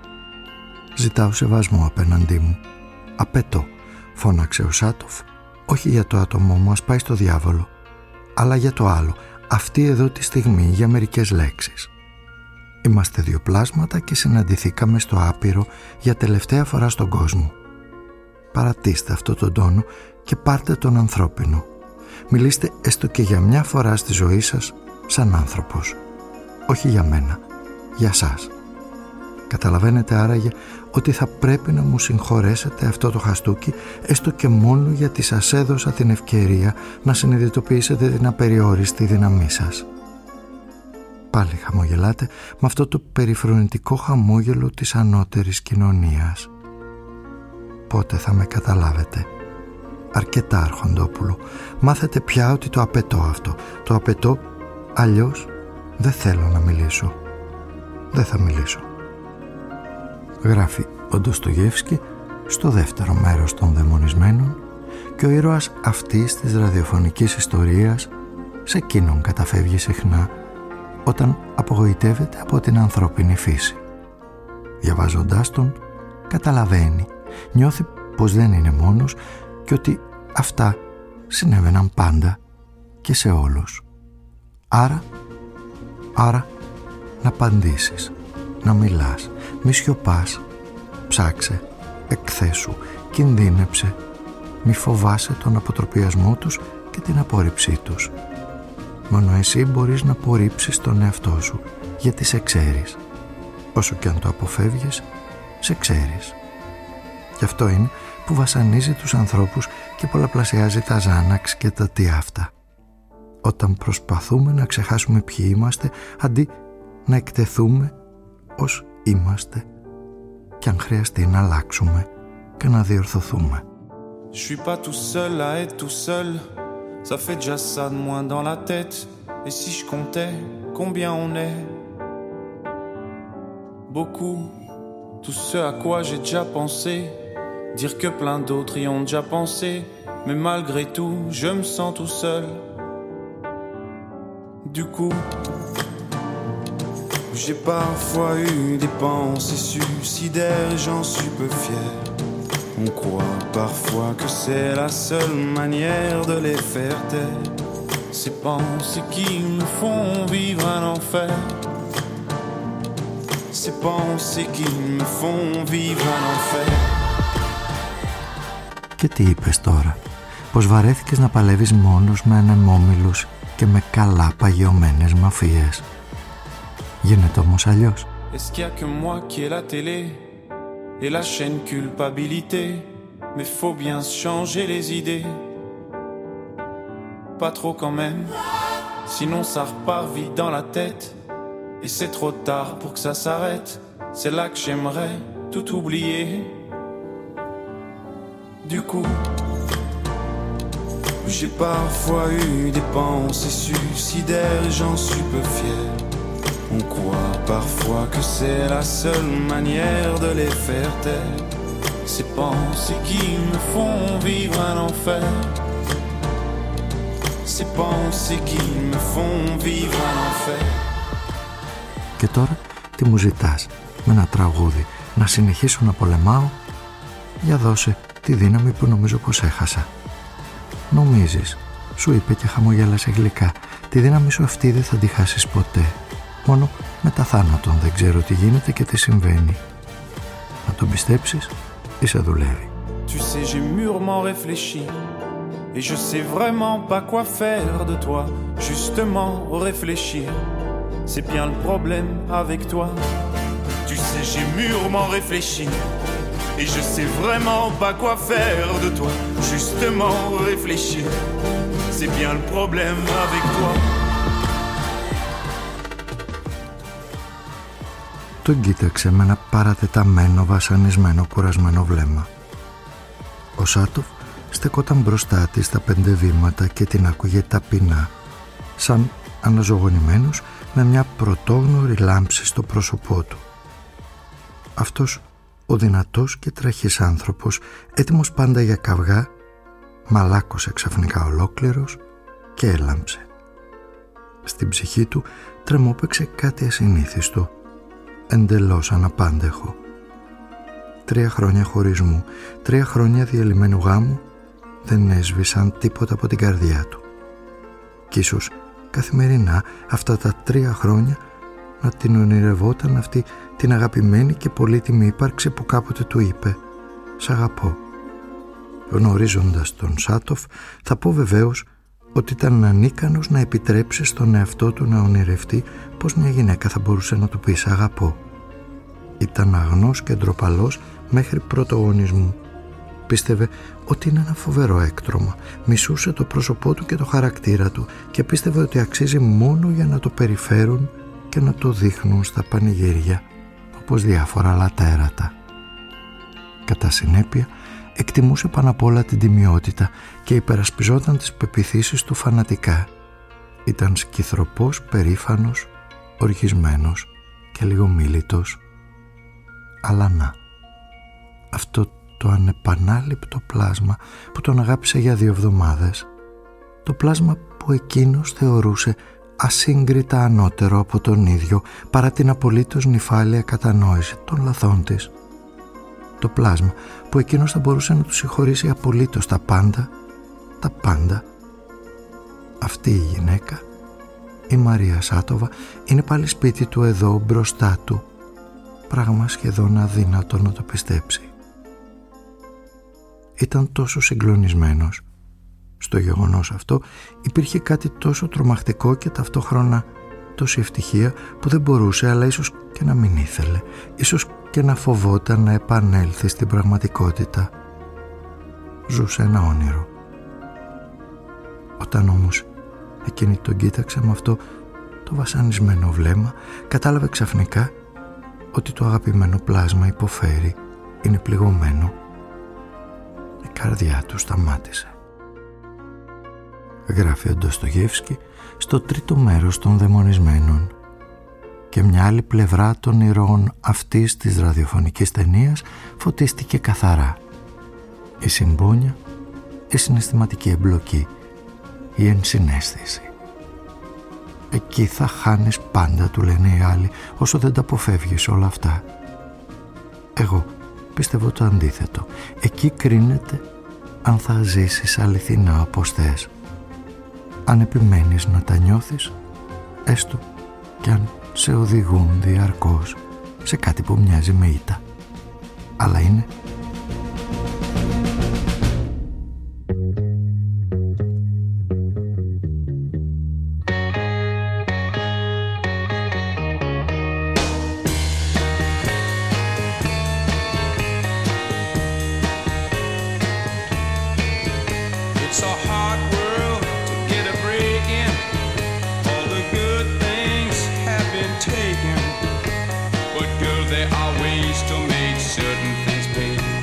«Ζητάω σεβασμό απέναντί μου. Απαιτώ», φώναξε ο Σάτοφ, «όχι για το άτομό μου, ας πάει στο διάβολο, αλλά για το άλλο, αυτή εδώ τη στιγμή, για μερικές λέξεις. Είμαστε δύο πλάσματα και συναντηθήκαμε στο άπειρο για τελευταία φορά στον κόσμο. Παρατήστε αυτό τον τόνο και πάρτε τον ανθρώπινο. Μιλήστε έστω και για μια φορά στη ζωή σας σαν άνθρωπος. Όχι για μένα, για σας. Καταλαβαίνετε άραγε ότι θα πρέπει να μου συγχωρέσετε αυτό το χαστούκι, έστω και μόνο γιατί σας έδωσα την ευκαιρία να συνειδητοποιήσετε την απεριόριστη δύναμή σας». Πάλι χαμογελάτε με αυτό το περιφρονητικό χαμόγελο της ανώτερης κοινωνίας. «Πότε θα με καταλάβετε?» «Αρκετά, Αρχοντόπουλο. Μάθετε πια ότι το απαιτώ αυτό. Το απαιτώ, αλλιώς δεν θέλω να μιλήσω. Δεν θα μιλήσω». Γράφει ο Ντοστογεύσκι στο δεύτερο μέρος των Δαιμονισμένων και ο ήρωας αυτής της ραδιοφωνικής ιστορίας σε εκείνον καταφεύγει συχνά όταν απογοητεύεται από την ανθρώπινη φύση. Διαβάζοντάς τον, καταλαβαίνει, νιώθει πως δεν είναι μόνος και ότι αυτά συνέβαιναν πάντα και σε όλους. Άρα να απαντήσεις, να μιλάς, μη σιωπάς, ψάξε, εκθέσου, κινδύνεψε, μη φοβάσαι τον αποτροπιασμό τους και την απόρριψή τους. Μόνο εσύ μπορείς να απορρίψεις τον εαυτό σου, γιατί σε ξέρεις. Όσο και αν το αποφεύγεις, σε ξέρεις. Γι' αυτό είναι που βασανίζει τους ανθρώπους και πολλαπλασιάζει τα Ζάναξ και τα τι αυτά. Όταν προσπαθούμε να ξεχάσουμε ποιοι είμαστε, αντί να εκτεθούμε ως είμαστε και αν χρειαστεί να αλλάξουμε και να διορθωθούμε. Je suis pas tout seul à être tout seul. Ça fait déjà ça de moins dans la tête. Et si je comptais combien on est? Beaucoup. Tout ce à quoi j'ai déjà pensé. Dire que plein d'autres y ont déjà pensé. Mais malgré tout, je me sens tout seul. Du coup, j'ai parfois eu des pensées suicidaires et j'en suis peu fier. On croit parfois que c'est la seule manière de les faire taire. Ces pensées qui me font vivre un enfer. Ces pensées qui me font vivre un enfer. Και τι είπες τώρα? Πως βαρέθηκες να παλεύεις μόνος με ανεμόμυλους και με καλά παγιωμένες μαφίες? Γίνεται όμως αλλιώς. Est-ce qu'il y a que moi qui ai la télé et la chaîne culpabilité? Mais faut bien se changer les idées. Pas trop quand même, sinon ça repart vite dans la tête. Et c'est trop tard pour que ça s'arrête. C'est là que j'aimerais tout oublier. Du coup, j'ai parfois eu des pensées suicidaires et j'en suis peu fier. On croit parfois que c'est la seule manière de les faire taire. Ces pensées qui me font vivre un enfer. Ces pensées qui me font vivre un enfer. Και τώρα τι μου ζητάς? Με ένα τραγούδι να συνεχίσω να πολεμάω? Για δώσε τη δύναμη που νομίζω πως έχασα. Νομίζεις, σου είπε και χαμογέλασε γλυκά, τη δύναμη σου αυτή δεν θα τη χάσεις ποτέ. Μόνο μετά θάνατον δεν ξέρω τι γίνεται και τι συμβαίνει. Να τον πιστέψεις ή σε δουλεύει. Tu sais, j'ai mûrement réfléchi et je sais vraiment pas quoi faire de toi. Justement, réfléchir, c'est bien le problème avec toi. Tu sais, j'ai mûrement réfléchi et je sais vraiment pas quoi faire de toi. Justement, réfléchir, c'est bien le problème avec toi. Τον κοίταξε με ένα παρατεταμένο, βασανισμένο, κουρασμένο βλέμμα. Ο Σάτοφ στεκόταν μπροστά της στα 5 βήματα και την άκουγε ταπεινά, σαν αναζωογονημένος με μια πρωτόγνωρη λάμψη στο πρόσωπό του. Αυτός ο δυνατός και τραχής άνθρωπος, έτοιμος πάντα για καυγά, μαλάκωσε ξαφνικά ολόκληρος και έλαμψε. Στην ψυχή του τρεμόπαιξε κάτι ασυνήθιστο, εντελώς αναπάντεχο. 3 χρόνια χωρισμού, 3 χρόνια διαλυμένου γάμου δεν έσβησαν τίποτα από την καρδιά του. Κι ίσως καθημερινά αυτά τα 3 χρόνια να την ονειρευόταν αυτή την αγαπημένη και πολύτιμη ύπαρξη που κάποτε του είπε «Σ' αγαπώ». Γνωρίζοντας τον Σάτοφ, θα πω βεβαίως ότι ήταν ανίκανος να επιτρέψει στον εαυτό του να ονειρευτεί πως μια γυναίκα θα μπορούσε να του πει «Σ' αγαπώ». Ήταν αγνός και ντροπαλός μέχρι πρωτογονισμού. Πίστευε ότι είναι ένα φοβερό έκτρωμα. Μισούσε το πρόσωπό του και το χαρακτήρα του και πίστευε ότι αξίζει μόνο για να το περιφέρουν και να το δείχνουν στα πανηγύρια, όπως διάφορα άλλα τέρατα. Κατά συνέπεια, εκτιμούσε πάνω απ' όλα την τιμιότητα και υπερασπιζόταν τις πεποιθήσεις του φανατικά. Ήταν σκυθροπός, περήφανος, οργισμένος και λίγο μίλητος. Αλλά να, αυτό το ανεπανάληπτο πλάσμα που τον αγάπησε για 2 εβδομάδες, το πλάσμα που εκείνος θεωρούσε ασύγκριτα ανώτερο από τον ίδιο παρά την απολύτως νηφάλια κατανόηση των λαθών της, το πλάσμα που εκείνος θα μπορούσε να του συγχωρήσει απολύτως τα πάντα. Αυτή η γυναίκα, η Μαρία Σάτοβα, είναι πάλι σπίτι του εδώ μπροστά του, πράγμα σχεδόν αδύνατο να το πιστέψει. Ήταν τόσο συγκλονισμένος. Στο γεγονός αυτό υπήρχε κάτι τόσο τρομακτικό και ταυτόχρονα τόση ευτυχία που δεν μπορούσε, αλλά ίσως και να μην ήθελε, ίσως και να φοβόταν να επανέλθει στην πραγματικότητα. Ζούσε ένα όνειρο. Όταν όμως εκείνη τον κοίταξε με αυτό το βασανισμένο βλέμμα, κατάλαβε ξαφνικά ότι το αγαπημένο πλάσμα υποφέρει, είναι πληγωμένο. Η καρδιά του σταμάτησε. Γράφει ο Ντοστογεύσκι στο 3ο μέρος των δαιμονισμένων. Και μια άλλη πλευρά των ηρώων αυτής της ραδιοφωνικής ταινίας φωτίστηκε καθαρά. Η συμπόνια, η συναισθηματική εμπλοκή, η ενσυναίσθηση. Εκεί θα χάνεις πάντα, του λένε οι άλλοι, όσο δεν τα αποφεύγεις όλα αυτά. Εγώ πιστεύω το αντίθετο. Εκεί κρίνεται αν θα ζήσεις αληθινά όπως θες. Αν επιμένεις να τα νιώθεις, έστω κι αν σε οδηγούν διαρκώς σε κάτι που μοιάζει με ήττα. Αλλά είναι Taken, but girl, there are ways to make certain things pay.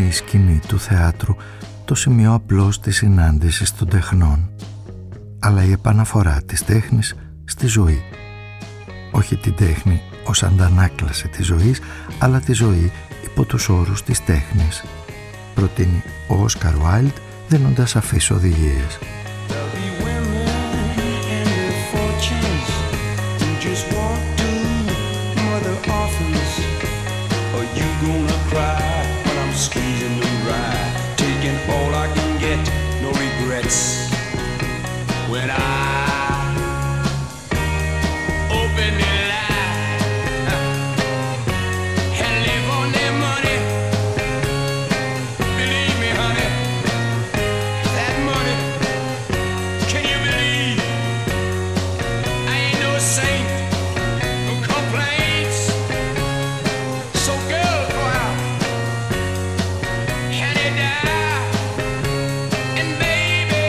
η σκηνή του θεάτρου το σημείο απλώς της συνάντησης των τεχνών, αλλά η επαναφορά της τέχνης στη ζωή. Όχι την τέχνη ως αντανάκλαση της ζωής, αλλά τη ζωή υπό τους όρους της τέχνης, προτείνει ο Όσκαρ Βάιλντ δίνοντας σαφείς οδηγίες. When I open the line and live on their money, believe me, honey, that money, can you believe? I ain't no saint, no complaints. So girl, go out and it die, and baby,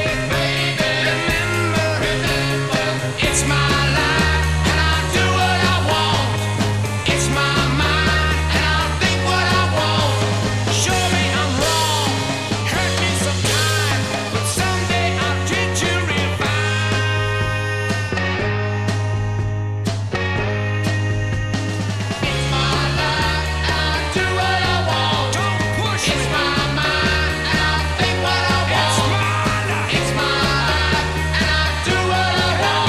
it's my life and I'll do what I want. It's my mind and I'll think what I want. Show me I'm wrong, hurt me sometime, but someday I'll treat you real fine. It's my life and I'll do what I want. Don't push me. It's my mind and I'll think what I want. It's my life and I'll do what I want.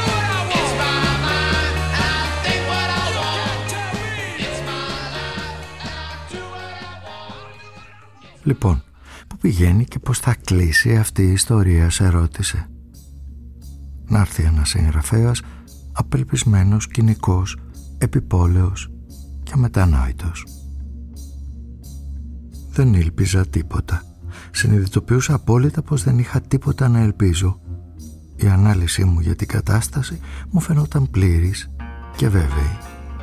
Λοιπόν, πού πηγαίνει και πώς θα κλείσει αυτή η ιστορία, σε ρώτησε. Να έρθει ένας συγγραφέας απελπισμένος, κοινικός, επιπόλαιος και αμετανόητος. Δεν ήλπιζα τίποτα. Συνειδητοποιούσα απόλυτα πως δεν είχα τίποτα να ελπίζω. Η ανάλυση μου για την κατάσταση μου φαινόταν πλήρης και βέβαιη.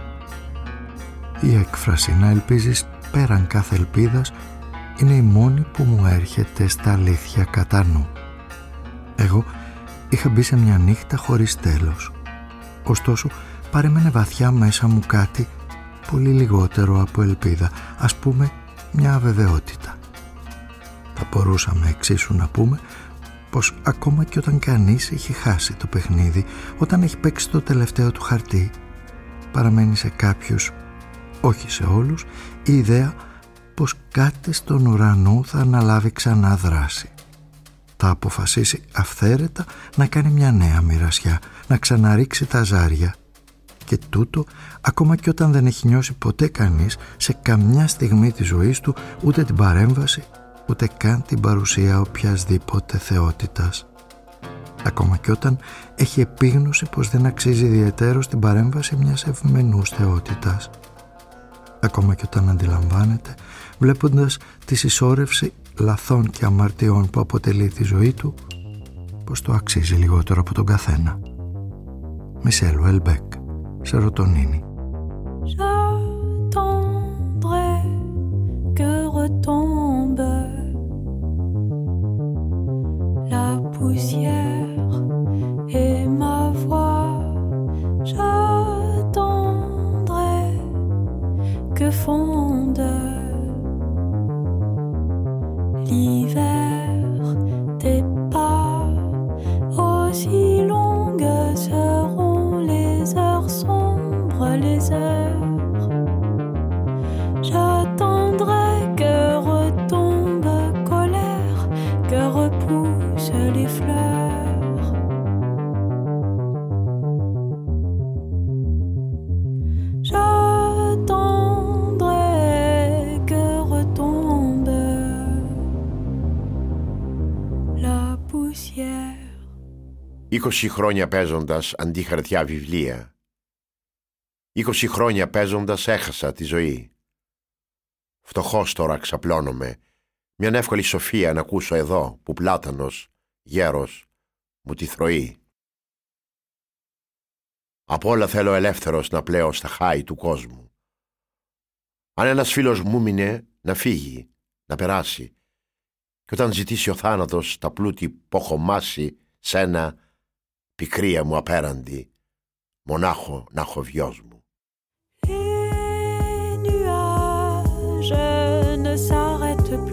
Η έκφραση «να ελπίζεις πέραν κάθε ελπίδας» είναι η μόνη που μου έρχεται στα αλήθεια κατά νου. Εγώ είχα μπει σε μια νύχτα χωρίς τέλος. Ωστόσο παρέμενε βαθιά μέσα μου κάτι πολύ λιγότερο από ελπίδα, ας πούμε μια αβεβαιότητα. Θα μπορούσαμε εξίσου να πούμε πως ακόμα και όταν κανείς έχει χάσει το παιχνίδι, όταν έχει παίξει το τελευταίο του χαρτί, παραμένει σε κάποιους, όχι σε όλους, η ιδέα πως κάτι στον ουρανό θα αναλάβει ξανά δράση. Θα αποφασίσει αυθαίρετα να κάνει μια νέα μοιρασιά, να ξαναρίξει τα ζάρια. Και τούτο ακόμα και όταν δεν έχει νιώσει ποτέ κανείς σε καμιά στιγμή της ζωής του ούτε την παρέμβαση, ούτε καν την παρουσία οποιασδήποτε θεότητας. Ακόμα και όταν έχει επίγνωση πως δεν αξίζει ιδιαιτέρως την παρέμβαση μιας ευμενούς θεότητας. Ακόμα και όταν αντιλαμβάνεται, βλέποντας τη συσσόρευση λαθών και αμαρτιών που αποτελεί τη ζωή του, πως το αξίζει λιγότερο από τον καθένα. Μισελ Ουέλμπεκ, Σερωτονίνη. J'attendrai que retombe la poussière et ma voix. J'attendrai que fonde l'hiver. Tes pas aussi longues seront les heures sombres, les heures. J'attendrai que retombe colère, que repoussent les fleurs. J'attendrai que retombe la poussière. 20 χρόνια παίζοντας αντί χαρτιά βιβλία. 20 χρόνια παίζοντας έχασα τη ζωή. Φτωχός τώρα ξαπλώνομαι, μιαν εύκολη σοφία να ακούσω εδώ που πλάτανος, γέρος, μου τη θροεί. Απ' όλα θέλω ελεύθερος να πλέω στα χάη του κόσμου. Αν ένας φίλος μου μείνε να φύγει, να περάσει, και όταν ζητήσει ο θάνατος τα πλούτη που έχω μάσει σένα, πικρία μου απέραντη, μονάχο να έχω βιός μου. Les nuages ne s'arrêtent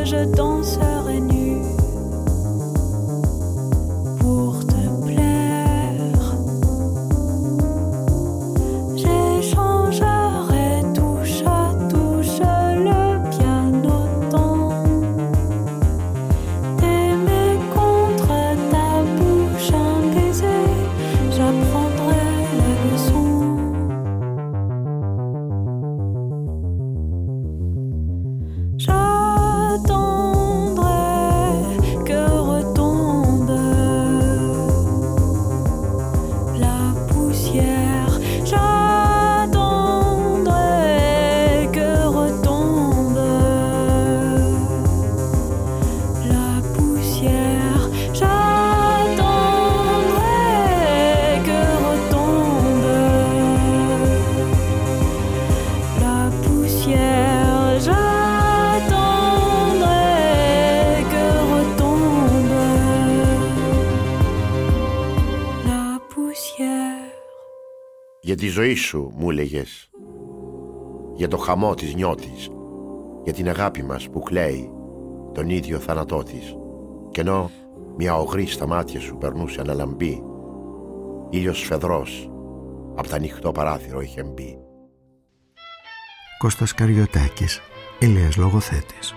je danserai nu pour te plaire. J'échangerai touche à touche le pianoton. T'aimer contre ta bouche un baiser, j'apprendrai la leçon. Για τη ζωή σου μου έλεγες, για το χαμό της νιώτης, για την αγάπη μας που κλαίει τον ίδιο θάνατό της. Κι ενώ μια ογρή στα μάτια σου περνούσε αναλαμπή, ήλιος φεδρός απ' τα ανοιχτό παράθυρο είχε μπει. Κώστας Καριωτάκης, Ηλίας Λογοθέτης.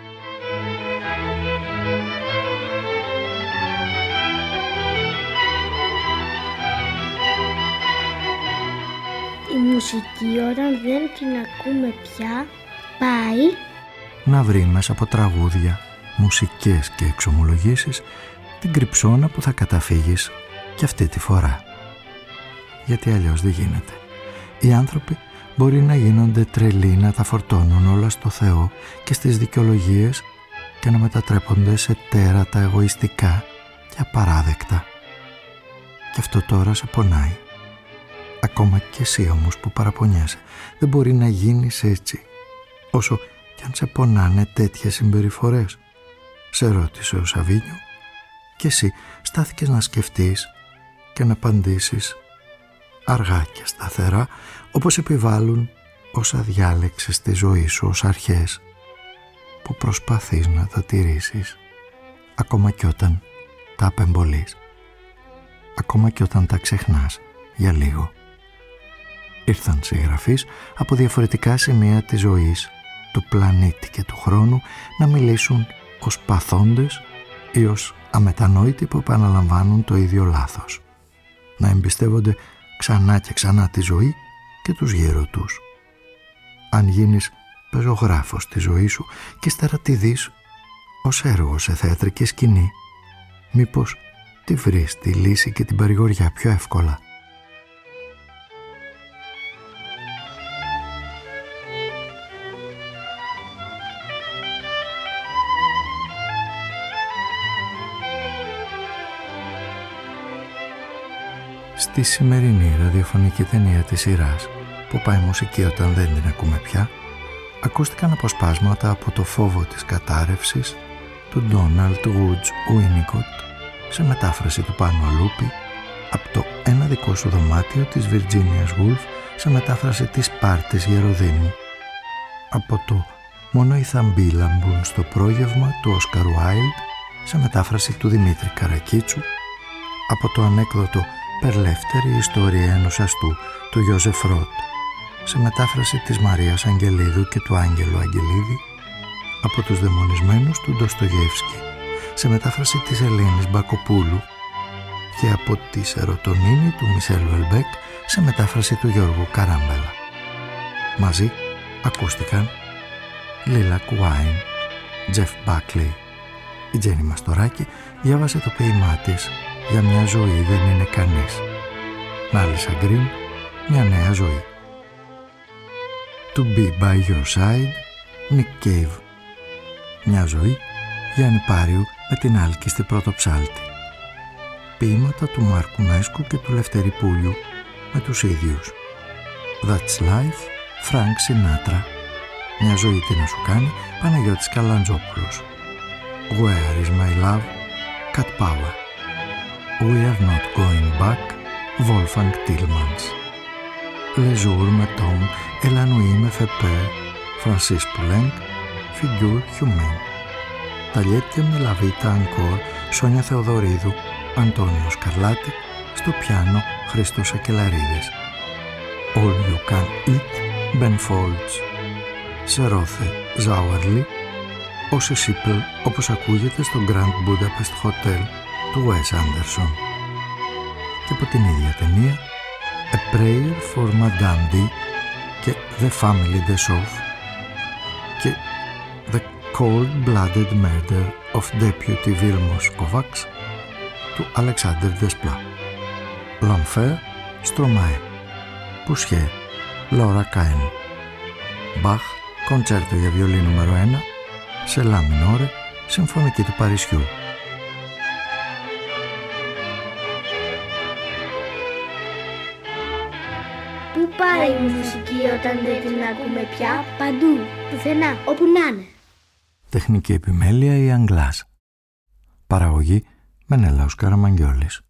Η μουσική όταν δεν την ακούμε πια πάει να βρει μέσα από τραγούδια, μουσικές και εξομολογήσεις την κρυψώνα που θα καταφύγεις και αυτή τη φορά. Γιατί αλλιώς δεν γίνεται. Οι άνθρωποι μπορεί να γίνονται τρελοί, να τα φορτώνουν όλα στο Θεό και στις δικαιολογίες και να μετατρέπονται σε τέρατα εγωιστικά και απαράδεκτα. Και αυτό τώρα σε πονάει. Ακόμα και εσύ όμως που παραπονιέσαι, δεν μπορεί να γίνεις έτσι, όσο κι αν σε πονάνε τέτοιες συμπεριφορές. Σε ρώτησε ο Σαβίνιο και εσύ στάθηκες να σκεφτείς και να απαντήσεις αργά και σταθερά, όπως επιβάλλουν όσα διάλεξες στη ζωή σου ως αρχές που προσπαθείς να τα τηρήσεις, ακόμα κι όταν τα απεμπολείς, ακόμα κι όταν τα ξεχνάς για λίγο. Ήρθαν συγγραφείς από διαφορετικά σημεία της ζωής, του πλανήτη και του χρόνου να μιλήσουν ως παθόντες ή ως αμετανόητοι που επαναλαμβάνουν το ίδιο λάθος. Να εμπιστεύονται ξανά και ξανά τη ζωή και τους γύρω τους. Αν γίνεις πεζογράφος της ζωής σου και ύστερα τη δεις ως έργο σε θεατρική σκηνή, μήπως τη βρεις τη λύση και την παρηγοριά πιο εύκολα. Στη σημερινή ραδιοφωνική ταινία της σειράς που πάει μουσική όταν δεν την ακούμε πια, ακούστηκαν αποσπάσματα από το φόβο της κατάρρευσης του Ντόναλτ Γουτς Ουίνικοτ σε μετάφραση του Πάνου Αλούπη, από το Ένα δικό σου δωμάτιο της Βιρτζίνιας Γουλφ σε μετάφραση της Πάρτης Γεροδήμου, από το Μόνο οι θαμποί λαμπούν στο πρόγευμα του Όσκαρ Ουάιλντ σε μετάφραση του Δημήτρη Καρακίτσου, από το ανέκδοτο Περλεύτερη ιστορία ενός αστού του Ιώζεφ Ρότ σε μετάφραση της Μαρίας Αγγελίδου και του Άγγελου Αγγελίδη, από τους δαιμονισμένους του Ντοστογεύσκη σε μετάφραση της Ελένης Μπακοπούλου και από τη Σερωτονίνη του Μισελ Βελμπέκ σε μετάφραση του Γιώργου Καράμπελα. Μαζί ακούστηκαν Λίλα Κουάιν, Τζεφ Μπάκλι. Η Τζέννη Μαστοράκη διάβασε το ποίημά της «Για μια ζωή δεν είναι κανείς». Νάλισσα Γκριν, «Μια νέα ζωή». To be by your side, Nick Cave. Μια ζωή, Γιάννη Πάριου με την άλκιστη πρωτοψάλτη. Ποίηματα του Μάρκου Μέσκου και του Λευτέρη Πούλιου με τους ίδιους. That's Life, Frank Sinatra. Μια ζωή τι να σου κάνει, Παναγιώτης Καλαντζόπουλος. Where is my love, Cat Power. We are not going back, Wolfgang Tillmans. Les jours με Tom, et la nuit me fait peur, Francis Poulenc, Figure humaine. Μορταλιέτε με λαβίτα ανκόρ, Σόνια Θεοδωρίδου, Αντώνιος Καρλάτη, στο πιάνο Χριστός Ακελαρίδης. All You Can Eat, Ben Folds. Σερώθε Ζάουερλι, ο Σεσίπελ όπως ακούγεται στο Grand Budapest Hotel του Wes Anderson. Και από την ίδια ταινία A Prayer for Madame D και The Family de Chauff και The Cold-Blooded Murder of Deputy Vilmos Kovacs του Alexander Desplat. L'Enfer, Stromae. Poussier, Laura Cahen. Bach, κοντσέρτο για βιολί νούμερο 1, σε λα μινόρε, συμφωνική του Παρισιού. Πού πάει η μουσική όταν δεν την ακούμε πια? Παντού, πουθενά, όπου να είναι. Τεχνική επιμέλεια η Αγγλάς. Παραγωγή Μενέλαος Καραμαγγιόλης.